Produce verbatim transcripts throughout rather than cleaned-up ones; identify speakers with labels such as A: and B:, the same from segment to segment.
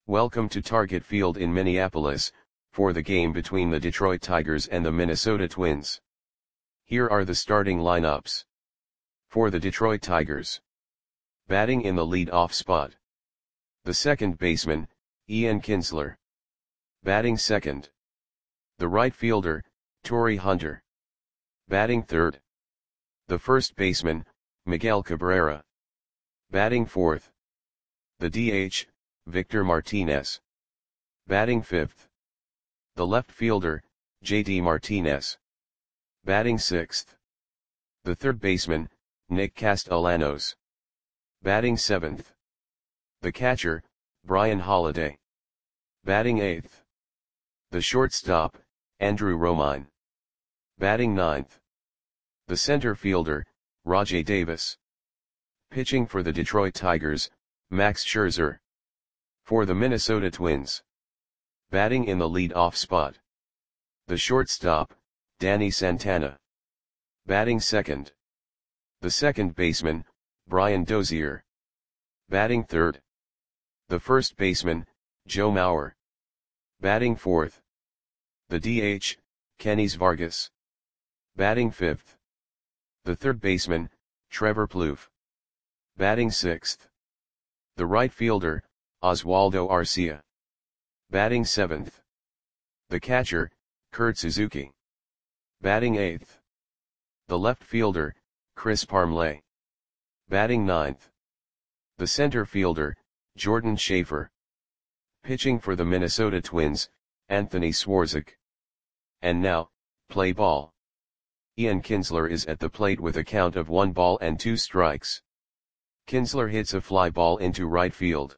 A: Welcome to Target Field in Minneapolis, for the game between the Detroit Tigers and the Minnesota Twins. Here are the starting lineups. For the Detroit Tigers. Batting in the lead-off spot. The second baseman, Ian Kinsler. Batting second. The right fielder, Torii Hunter. Batting third. The first baseman, Miguel Cabrera. Batting fourth. The D H, Victor Martinez. Batting fifth. The left fielder, J D Martinez. Batting sixth. The third baseman, Nick Castellanos. Batting seventh. The catcher, Brian Holiday. Batting eighth. The shortstop, Andrew Romine. Batting ninth. The center fielder, Rajai Davis. Pitching for the Detroit Tigers, Max Scherzer. For the Minnesota Twins. Batting in the lead-off spot. The shortstop, Danny Santana. Batting second. The second baseman, Brian Dozier. Batting third. The first baseman, Joe Mauer. Batting fourth. The D H, Kenys Vargas. Batting fifth. The third baseman, Trevor Plouffe. Batting sixth. The right fielder, Oswaldo Arcia. Batting seventh. The catcher, Kurt Suzuki. Batting eighth. The left fielder, Chris Parmelee. Batting ninth. The center fielder, Jordan Schaefer. Pitching for the Minnesota Twins, Anthony Swarzak. And now, play ball. Ian Kinsler is at the plate with a count of one ball and two strikes. Kinsler hits a fly ball into right field.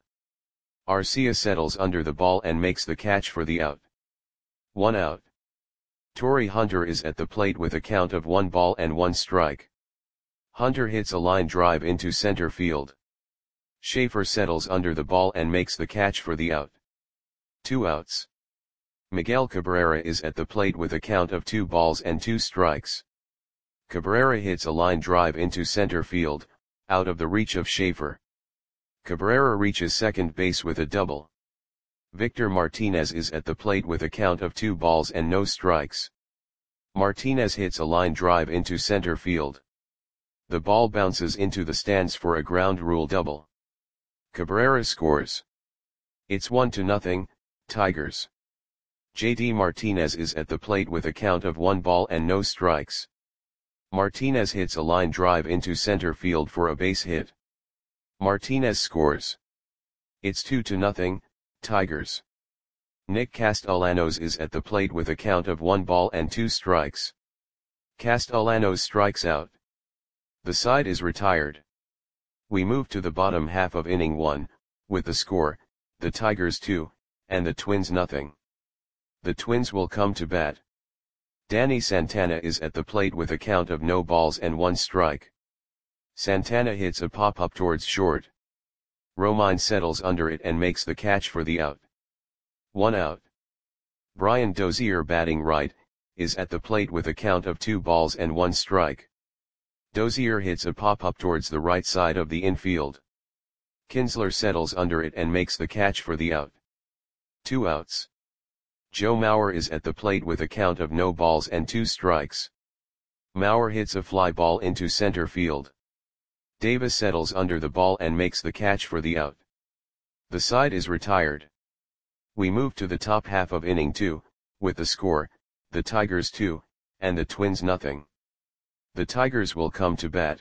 A: Arcia settles under the ball and makes the catch for the out. One out. Torii Hunter is at the plate with a count of one ball and one strike. Hunter hits a line drive into center field. Schaefer settles under the ball and makes the catch for the out. Two outs. Miguel Cabrera is at the plate with a count of two balls and two strikes. Cabrera hits a line drive into center field, out of the reach of Schaefer. Cabrera reaches second base with a double. Victor Martinez is at the plate with a count of two balls and no strikes. Martinez hits a line drive into center field. The ball bounces into the stands for a ground rule double. Cabrera scores. It's one to nothing, Tigers. J D Martinez is at the plate with a count of one ball and no strikes. Martinez hits a line drive into center field for a base hit. Martinez scores. It's two to nothing, Tigers. Nick Castellanos is at the plate with a count of one ball and two strikes. Castellanos strikes out. The side is retired. We move to the bottom half of inning one, with the score, the Tigers two, and the Twins nothing. The Twins will come to bat. Danny Santana is at the plate with a count of no balls and one strike. Santana hits a pop-up towards short. Romine settles under it and makes the catch for the out. One out. Brian Dozier, batting right, is at the plate with a count of two balls and one strike. Dozier hits a pop-up towards the right side of the infield. Kinsler settles under it and makes the catch for the out. Two outs. Joe Mauer is at the plate with a count of no balls and two strikes. Mauer hits a fly ball into center field. Davis settles under the ball and makes the catch for the out. The side is retired. We move to the top half of inning two, with the score, the Tigers two, and the Twins nothing. The Tigers will come to bat.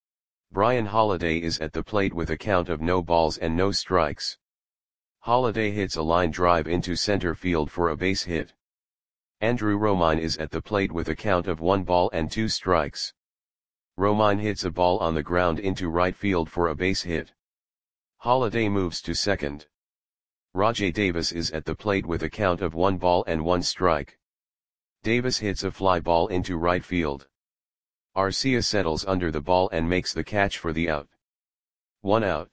A: Brian Holiday is at the plate with a count of no balls and no strikes. Holiday hits a line drive into center field for a base hit. Andrew Romine is at the plate with a count of one ball and two strikes. Romine hits a ball on the ground into right field for a base hit. Holiday moves to second. Rajai Davis is at the plate with a count of one ball and one strike. Davis hits a fly ball into right field. Arcia settles under the ball and makes the catch for the out. One out.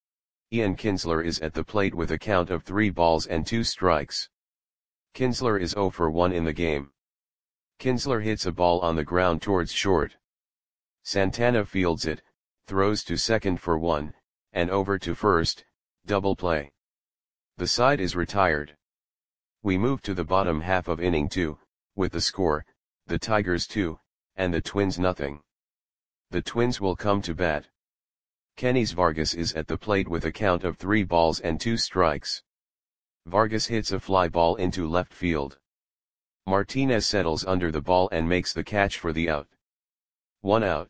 A: Ian Kinsler is at the plate with a count of three balls and two strikes. Kinsler is zero for one in the game. Kinsler hits a ball on the ground towards short. Santana fields it, throws to second for one, and over to first, double play. The side is retired. We move to the bottom half of inning two, with the score, the Tigers two, and the Twins nothing. The Twins will come to bat. Kenys Vargas is at the plate with a count of three balls and two strikes. Vargas hits a fly ball into left field. Martinez settles under the ball and makes the catch for the out. One out.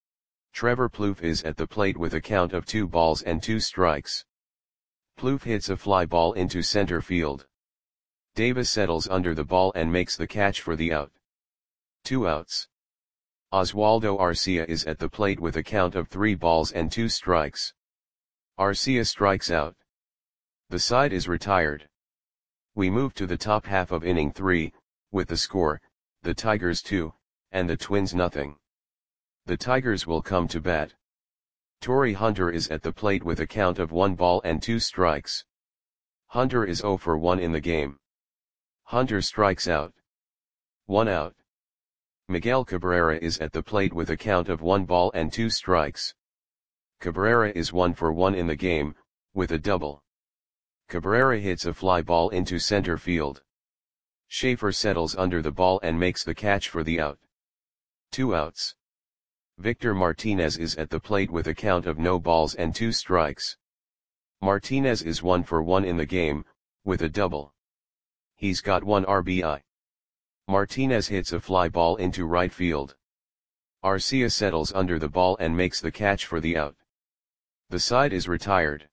A: Trevor Plouffe is at the plate with a count of two balls and two strikes. Plouffe hits a fly ball into center field. Davis settles under the ball and makes the catch for the out. Two outs. Oswaldo Arcia is at the plate with a count of three balls and two strikes. Arcia strikes out. The side is retired. We move to the top half of inning three, with the score, the Tigers two, and the Twins nothing. The Tigers will come to bat. Torrey Hunter is at the plate with a count of one ball and two strikes. Hunter is zero for one in the game. Hunter strikes out. One out. Miguel Cabrera is at the plate with a count of one ball and two strikes. Cabrera is one for one in the game, with a double. Cabrera hits a fly ball into center field. Schaefer settles under the ball and makes the catch for the out. Two outs. Victor Martinez is at the plate with a count of no balls and two strikes. Martinez is one for one in the game, with a double. He's got one R B I. Martinez hits a fly ball into right field. Arcia settles under the ball and makes the catch for the out. The side is retired.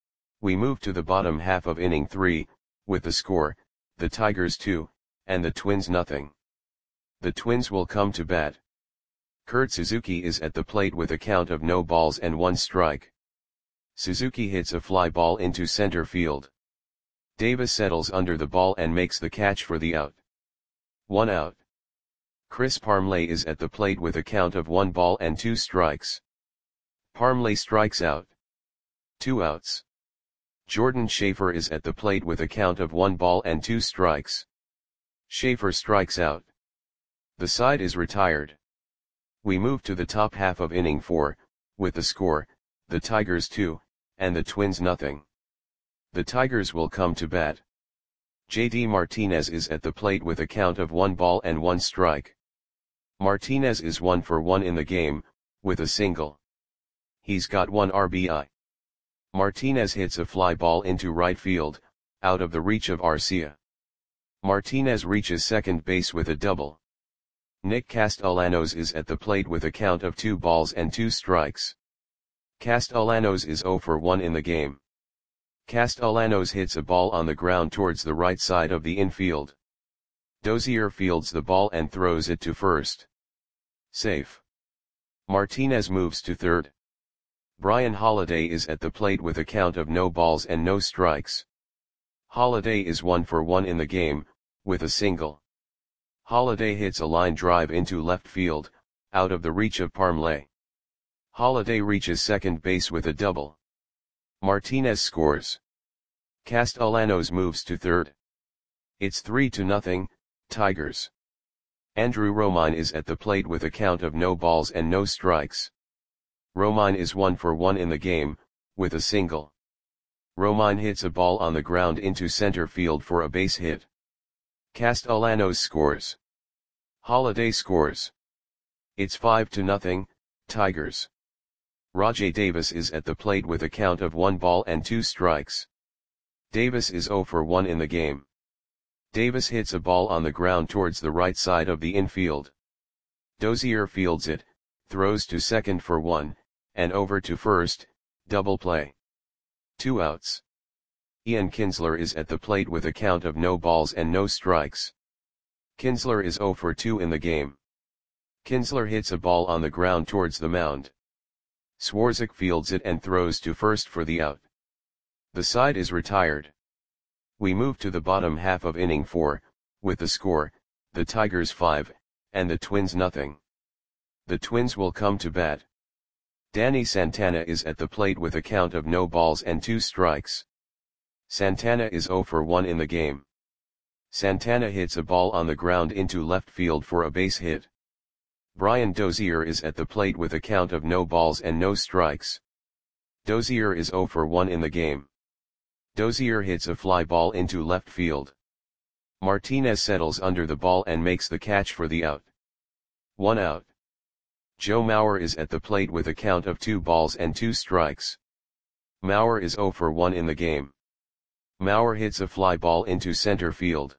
A: We move to the bottom half of inning three, with the score, the Tigers two, and the Twins nothing. The Twins will come to bat. Kurt Suzuki is at the plate with a count of no balls and one strike. Suzuki hits a fly ball into center field. Davis settles under the ball and makes the catch for the out. One out. Chris Parmelee is at the plate with a count of one ball and two strikes. Parmelee strikes out. Two outs. Jordan Schaefer is at the plate with a count of one ball and two strikes. Schaefer strikes out. The side is retired. We move to the top half of inning four, with the score, the Tigers two, and the Twins nothing. The Tigers will come to bat. J D Martinez is at the plate with a count of one ball and one strike. Martinez is one for one in the game, with a single. He's got one R B I. Martinez hits a fly ball into right field, out of the reach of Arcia. Martinez reaches second base with a double. Nick Castellanos is at the plate with a count of two balls and two strikes. Castellanos is zero for one in the game. Castellanos hits a ball on the ground towards the right side of the infield. Dozier fields the ball and throws it to first. Safe. Martinez moves to third. Brian Holiday is at the plate with a count of no balls and no strikes. Holiday is one for one in the game, with a single. Holiday hits a line drive into left field, out of the reach of Parmelee. Holiday reaches second base with a double. Martinez scores. Castellanos moves to third. It's three to nothing, Tigers. Andrew Romine is at the plate with a count of no balls and no strikes. Romine is one for one in the game, with a single. Romine hits a ball on the ground into center field for a base hit. Castellanos scores. Holiday scores. It's five to nothing, Tigers. Rajai Davis is at the plate with a count of one ball and two strikes. Davis is zero for one in the game. Davis hits a ball on the ground towards the right side of the infield. Dozier fields it, throws to second for one, and over to first, double play. Two outs. Ian Kinsler is at the plate with a count of no balls and no strikes. Kinsler is zero for two in the game. Kinsler hits a ball on the ground towards the mound. Swarzak fields it and throws to first for the out. The side is retired. We move to the bottom half of inning four, with the score, the Tigers five, and the Twins nothing. The Twins will come to bat. Danny Santana is at the plate with a count of no balls and two strikes. Santana is zero for one in the game. Santana hits a ball on the ground into left field for a base hit. Brian Dozier is at the plate with a count of no balls and no strikes. Dozier is zero for one in the game. Dozier hits a fly ball into left field. Martinez settles under the ball and makes the catch for the out. One out. Joe Mauer is at the plate with a count of two balls and two strikes. Mauer is zero for one in the game. Mauer hits a fly ball into center field.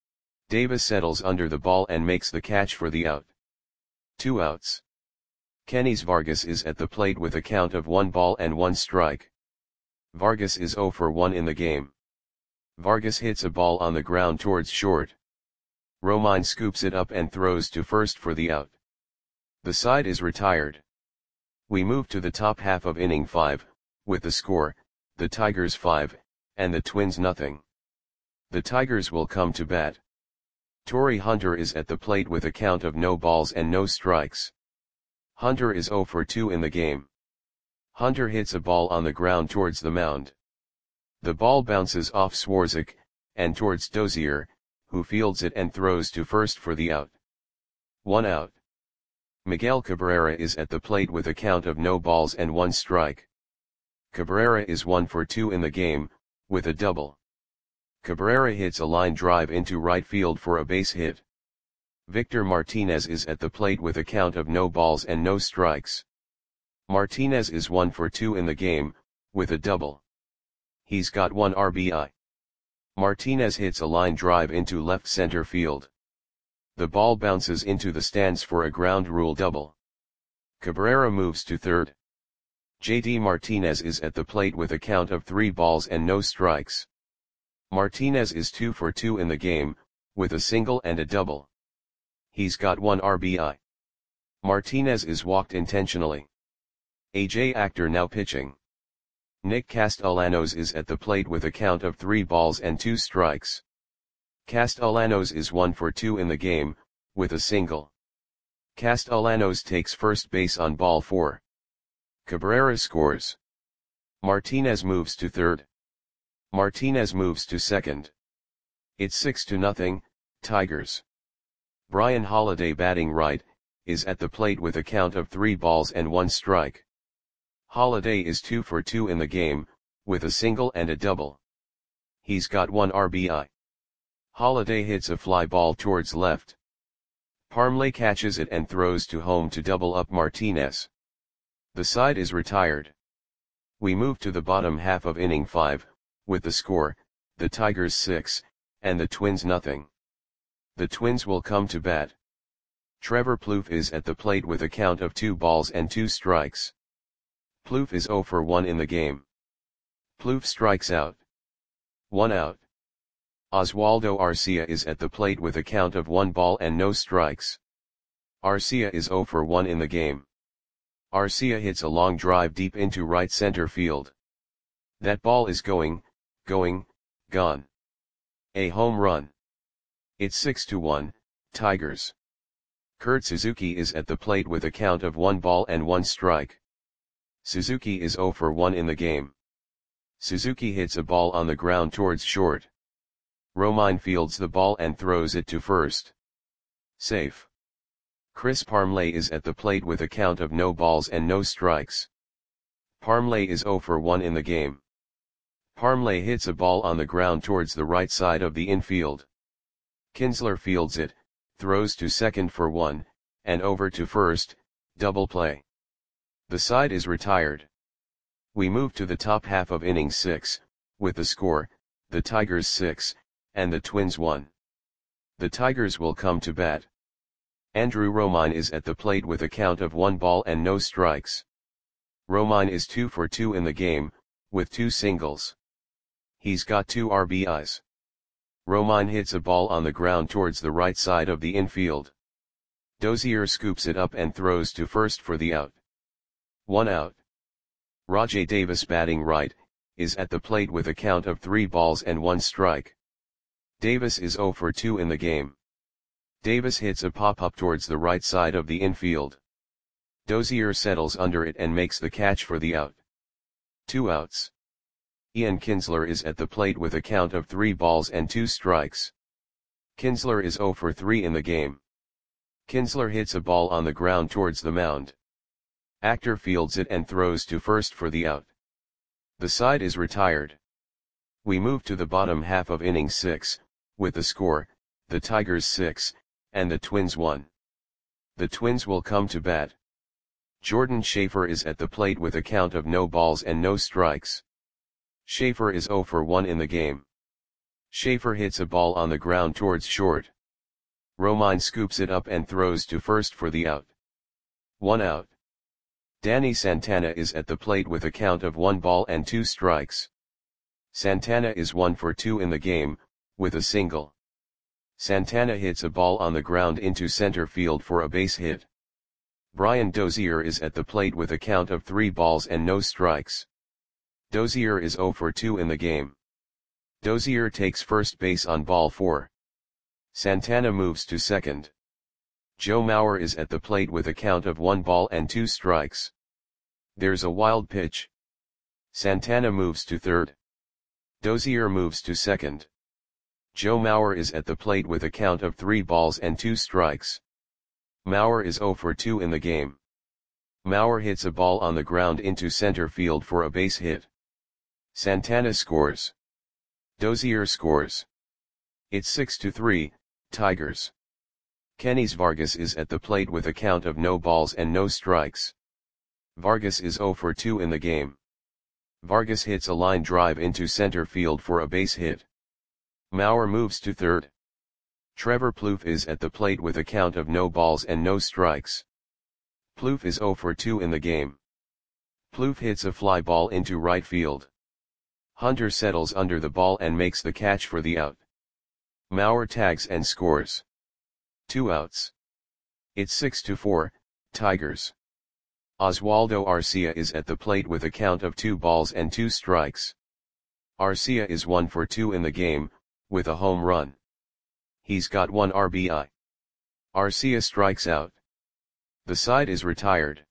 A: Davis settles under the ball and makes the catch for the out. Two outs. Kenys Vargas is at the plate with a count of one ball and one strike. Vargas is zero for one in the game. Vargas hits a ball on the ground towards short. Romine scoops it up and throws to first for the out. The side is retired. We move to the top half of inning five, with the score, the Tigers five, and the Twins nothing. The Tigers will come to bat. Torrey Hunter is at the plate with a count of no balls and no strikes. Hunter is zero for two in the game. Hunter hits a ball on the ground towards the mound. The ball bounces off Swarzak, and towards Dozier, who fields it and throws to first for the out. One out. Miguel Cabrera is at the plate with a count of no balls and one strike. Cabrera is one for two in the game, with a double. Cabrera hits a line drive into right field for a base hit. Victor Martinez is at the plate with a count of no balls and no strikes. Martinez is one for two in the game, with a double. He's got one R B I. Martinez hits a line drive into left center field. The ball bounces into the stands for a ground rule double. Cabrera moves to third. J D Martinez is at the plate with a count of three balls and no strikes. Martinez is two for two in the game, with a single and a double. He's got one R B I. Martinez is walked intentionally. A J Actor now pitching. Nick Castellanos is at the plate with a count of three balls and two strikes. Castellanos is one for two in the game, with a single. Castellanos takes first base on ball four. Cabrera scores. Martinez moves to third. Martinez moves to second. It's six to nothing, Tigers. Brian Holiday batting right, is at the plate with a count of three balls and one strike. Holiday is two for two in the game, with a single and a double. He's got one R B I. Holiday hits a fly ball towards left. Parmley catches it and throws to home to double up Martinez. The side is retired. We move to the bottom half of inning five, with the score, the Tigers six, and the Twins nothing. The Twins will come to bat. Trevor Plouffe is at the plate with a count of two balls and two strikes. Plouffe is zero for one in the game. Plouffe strikes out. One out. Oswaldo Arcia is at the plate with a count of one ball and no strikes. Arcia is zero for one in the game. Arcia hits a long drive deep into right center field. That ball is going, going, gone. A home run. It's six to one, Tigers. Kurt Suzuki is at the plate with a count of one ball and one strike. Suzuki is zero for one in the game. Suzuki hits a ball on the ground towards short. Romine fields the ball and throws it to first. Safe. Chris Parmley is at the plate with a count of no balls and no strikes. Parmley is zero for one in the game. Parmley hits a ball on the ground towards the right side of the infield. Kinsler fields it, throws to second for one, and over to first, double play. The side is retired. We move to the top half of inning six, with the score, the Tigers six, and the Twins one. The Tigers will come to bat. Andrew Romine is at the plate with a count of one ball and no strikes. Romine is two for two in the game, with two singles. He's got two R B Is. Romine hits a ball on the ground towards the right side of the infield. Dozier scoops it up and throws to first for the out. One out. Rajai Davis batting right, is at the plate with a count of three balls and one strike. Davis is zero for two in the game. Davis hits a pop-up towards the right side of the infield. Dozier settles under it and makes the catch for the out. Two outs. Ian Kinsler is at the plate with a count of three balls and two strikes. Kinsler is zero for three in the game. Kinsler hits a ball on the ground towards the mound. Actor fields it and throws to first for the out. The side is retired. We move to the bottom half of inning six, with the score, the Tigers six, and the Twins one. The Twins will come to bat. Jordan Schaefer is at the plate with a count of no balls and no strikes. Schaefer is oh for one in the game. Schaefer hits a ball on the ground towards short. Romine scoops it up and throws to first for the out. One out. Danny Santana is at the plate with a count of one ball and two strikes. Santana is one for two in the game, with a single. Santana hits a ball on the ground into center field for a base hit. Brian Dozier is at the plate with a count of three balls and no strikes. Dozier is oh for two in the game. Dozier takes first base on ball four. Santana moves to second. Joe Mauer is at the plate with a count of one ball and two strikes. There's a wild pitch. Santana moves to third. Dozier moves to second. Joe Mauer is at the plate with a count of three balls and two strikes. Mauer is oh for two in the game. Mauer hits a ball on the ground into center field for a base hit. Santana scores. Dozier scores. It's six to three, Tigers. Kenys Vargas is at the plate with a count of no balls and no strikes. Vargas is oh for two in the game. Vargas hits a line drive into center field for a base hit. Mauer moves to third. Trevor Plouffe is at the plate with a count of no balls and no strikes. Plouffe is oh for two in the game. Plouffe hits a fly ball into right field. Hunter settles under the ball and makes the catch for the out. Mauer tags and scores. Two outs. It's six to four, Tigers. Oswaldo Arcia is at the plate with a count of two balls and two strikes. Arcia is one for two in the game, with a home run. He's got one R B I. Arcia strikes out. The side is retired.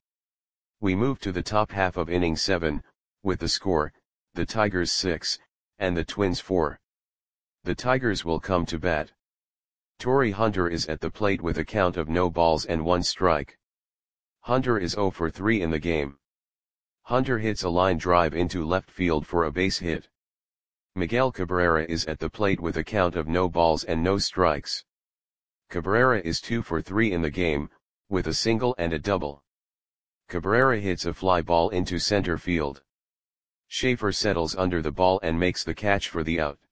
A: We move to the top half of inning seven, with the score, the Tigers six, and the Twins four. The Tigers will come to bat. Torrey Hunter is at the plate with a count of no balls and one strike. Hunter is oh for three in the game. Hunter hits a line drive into left field for a base hit. Miguel Cabrera is at the plate with a count of no balls and no strikes. Cabrera is two for three in the game, with a single and a double. Cabrera hits a fly ball into center field. Schaefer settles under the ball and makes the catch for the out.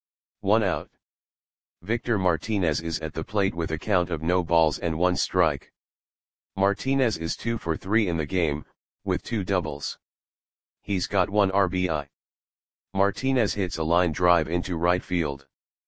A: One out. Victor Martinez is at the plate with a count of no balls and one strike. Martinez is two for three in the game, with two doubles. He's got one R B I. Martinez hits a line drive into right field.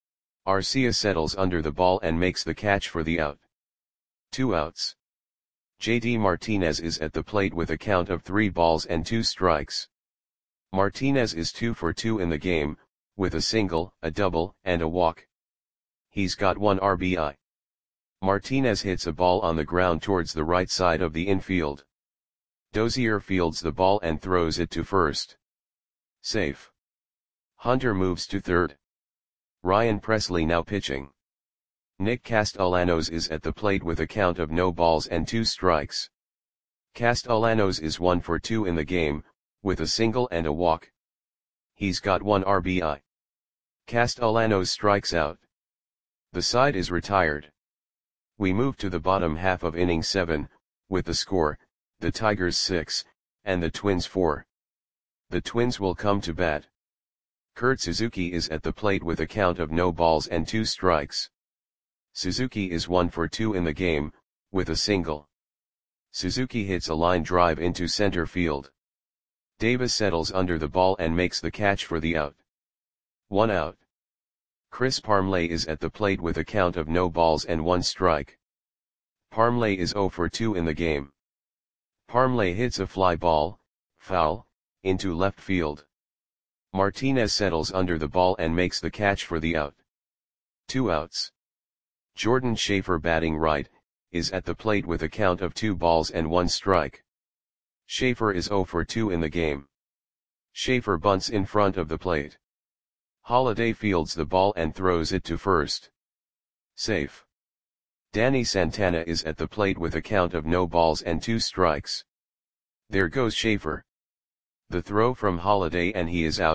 A: Arcia settles under the ball and makes the catch for the out. Two outs. J D Martinez is at the plate with a count of three balls and two strikes. Martinez is two for two in the game, with a single, a double, and a walk. He's got one R B I. Martinez hits a ball on the ground towards the right side of the infield. Dozier fields the ball and throws it to first. Safe. Hunter moves to third. Ryan Presley now pitching. Nick Castellanos is at the plate with a count of no balls and two strikes. Castellanos is one for two in the game, with a single and a walk. He's got one R B I. Castellanos strikes out. The side is retired. We move to the bottom half of inning seven, with the score, the Tigers six, and the Twins four. The Twins will come to bat. Kurt Suzuki is at the plate with a count of no balls and two strikes. Suzuki is one for two in the game, with a single. Suzuki hits a line drive into center field. Davis settles under the ball and makes the catch for the out. One out. Chris Parmelee is at the plate with a count of no balls and one strike. Parmelee is oh for two in the game. Parmelee hits a fly ball, foul, into left field. Martinez settles under the ball and makes the catch for the out. Two outs. Jordan Schaefer, batting right, is at the plate with a count of two balls and one strike. Schaefer is oh for two in the game. Schaefer bunts in front of the plate. Holliday fields the ball and throws it to first. Safe. Danny Santana is at the plate with a count of no balls and two strikes. There goes Schaefer. The throw from Holliday and he is out,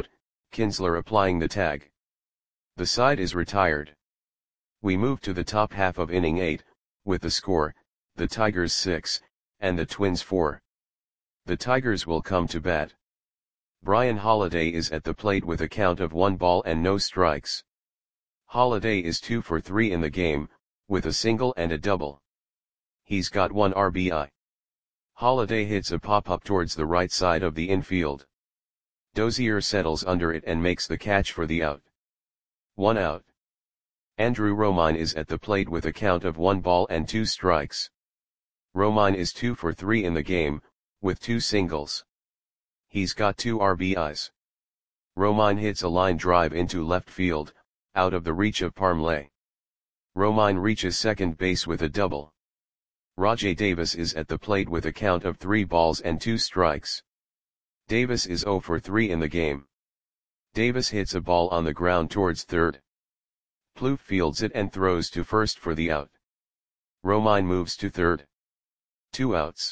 A: Kinsler applying the tag. The side is retired. We move to the top half of inning eight, with the score, the Tigers six, and the Twins four. The Tigers will come to bat. Brian Holiday is at the plate with a count of one ball and no strikes. Holiday is two for three in the game, with a single and a double. He's got one R B I. Holiday hits a pop-up towards the right side of the infield. Dozier settles under it and makes the catch for the out. One out. Andrew Romine is at the plate with a count of one ball and two strikes. Romine is two for three in the game, with two singles. He's got two R B Is. Romine hits a line drive into left field, out of the reach of Parmley. Romine reaches second base with a double. Rajai Davis is at the plate with a count of three balls and two strikes. Davis is zero for three in the game. Davis hits a ball on the ground towards third. Plouffe fields it and throws to first for the out. Romine moves to third. Two outs.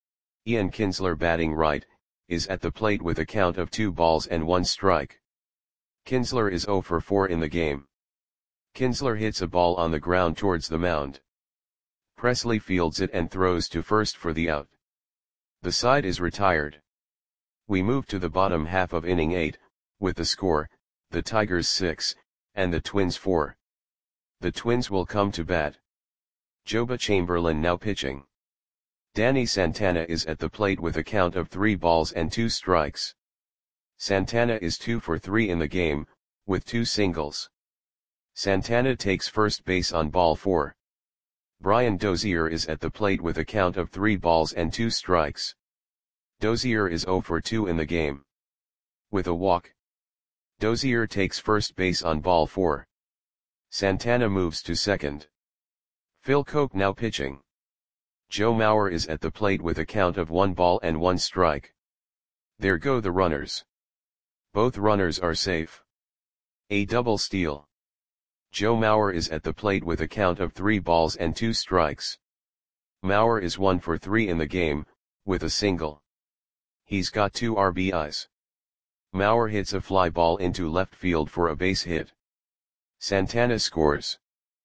A: Ian Kinsler, batting right, is at the plate with a count of two balls and one strike. Kinsler is zero for four in the game. Kinsler hits a ball on the ground towards the mound. Presley fields it and throws to first for the out. The side is retired. We move to the bottom half of inning eight, with the score, the Tigers six, and the Twins four. The Twins will come to bat. Joba Chamberlain now pitching. Danny Santana is at the plate with a count of three balls and two strikes. Santana is two for three in the game, with two singles. Santana takes first base on ball four. Brian Dozier is at the plate with a count of three balls and two strikes. Dozier is zero for two in the game. With a walk. Dozier takes first base on ball four. Santana moves to second. Phil Koch now pitching. Joe Mauer is at the plate with a count of one ball and one strike. There go the runners. Both runners are safe. A double steal. Joe Mauer is at the plate with a count of three balls and two strikes. Mauer is one for three in the game, with a single. He's got two R B Is. Mauer hits a fly ball into left field for a base hit. Santana scores.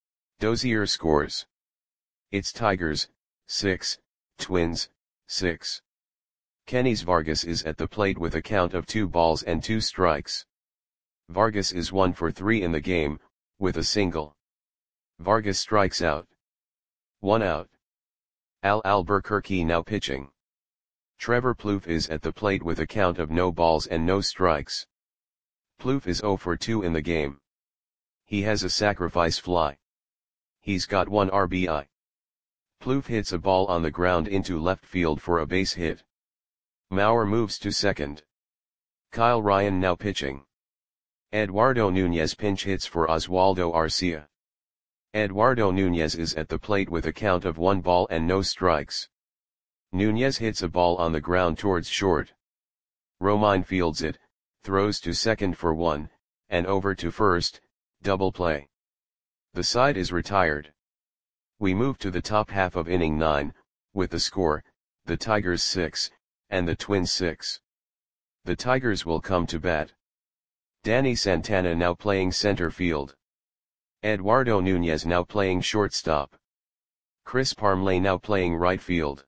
A: Dozier scores. It's Tigers, six, Twins, six. Kenys Vargas is at the plate with a count of two balls and two strikes. Vargas is one for three in the game, with a single. Vargas strikes out. One out. Al Albuquerque now pitching. Trevor Plouffe is at the plate with a count of no balls and no strikes. Plouffe is zero for two in the game. He has a sacrifice fly. He's got one R B I. Plouffe hits a ball on the ground into left field for a base hit. Mauer moves to second. Kyle Ryan now pitching. Eduardo Nunez pinch hits for Oswaldo Arcia. Eduardo Nunez is at the plate with a count of one ball and no strikes. Nunez hits a ball on the ground towards short. Romine fields it, throws to second for one, and over to first, double play. The side is retired. We move to the top half of inning nine, with the score, the Tigers six, and the Twins six. The Tigers will come to bat. Danny Santana now playing center field. Eduardo Nunez now playing shortstop. Chris Parmley now playing right field.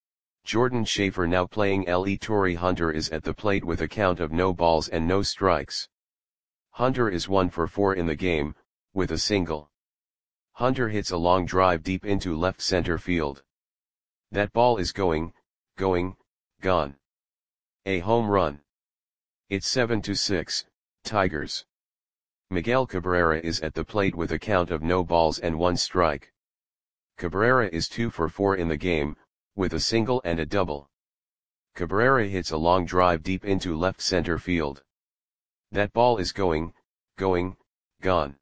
A: Jordan Schaefer now playing L E Torrey Hunter is at the plate with a count of no balls and no strikes. Hunter is one for four in the game, with a single. Hunter hits a long drive deep into left center field. That ball is going, going, gone. A home run. It's seven to six, Tigers. Miguel Cabrera is at the plate with a count of no balls and one strike. Cabrera is two for four in the game, with a single and a double. Cabrera hits a long drive deep into left center field. That ball is going, going, gone.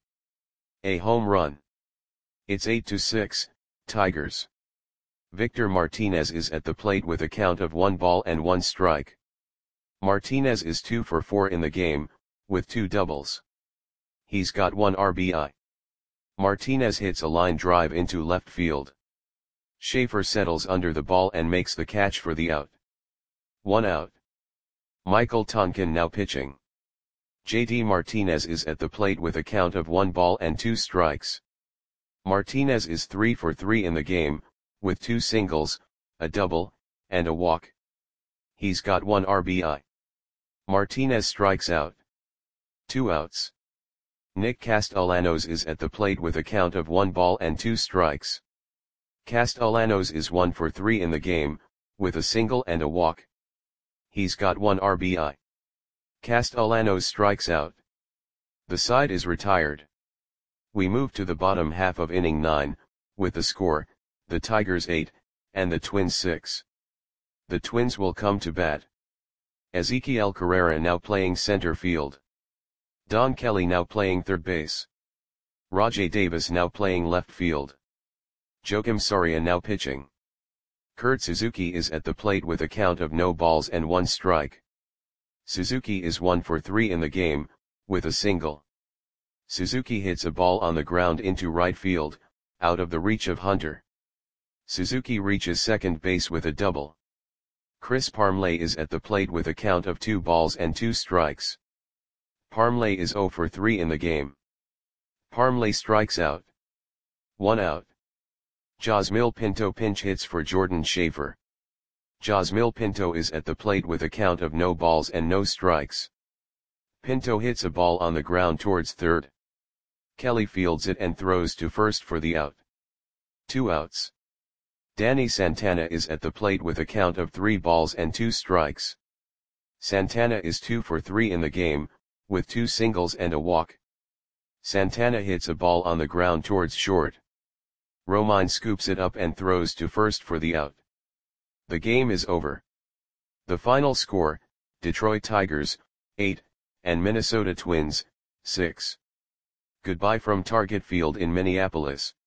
A: A home run. It's eight to six, Tigers. Victor Martinez is at the plate with a count of one ball and one strike. Martinez is two for four in the game, with two doubles. He's got one R B I. Martinez hits a line drive into left field. Schaefer settles under the ball and makes the catch for the out. One out. Michael Tonkin now pitching. J D Martinez is at the plate with a count of one ball and two strikes. Martinez is three for three in the game, with two singles, a double, and a walk. He's got one R B I. Martinez strikes out. Two outs. Nick Castellanos is at the plate with a count of one ball and two strikes. Castellanos is one for three in the game, with a single and a walk. He's got one R B I. Castellanos strikes out. The side is retired. We move to the bottom half of inning nine, with the score, the Tigers eight, and the Twins six. The Twins will come to bat. Ezequiel Carrera now playing center field. Don Kelly now playing third base. Rajai Davis now playing left field. Joakim Soria now pitching. Kurt Suzuki is at the plate with a count of no balls and one strike. Suzuki is one for three in the game, with a single. Suzuki hits a ball on the ground into right field, out of the reach of Hunter. Suzuki reaches second base with a double. Chris Parmelee is at the plate with a count of two balls and two strikes. Parmelee is zero for three in the game. Parmelee strikes out. One out. Josmil Pinto pinch hits for Jordan Schaefer. Josmil Pinto is at the plate with a count of no balls and no strikes. Pinto hits a ball on the ground towards third. Kelly fields it and throws to first for the out. Two outs. Danny Santana is at the plate with a count of three balls and two strikes. Santana is two for three in the game, with two singles and a walk. Santana hits a ball on the ground towards short. Romine scoops it up and throws to first for the out. The game is over. The final score, Detroit Tigers, eight, and Minnesota Twins, six. Goodbye from Target Field in Minneapolis.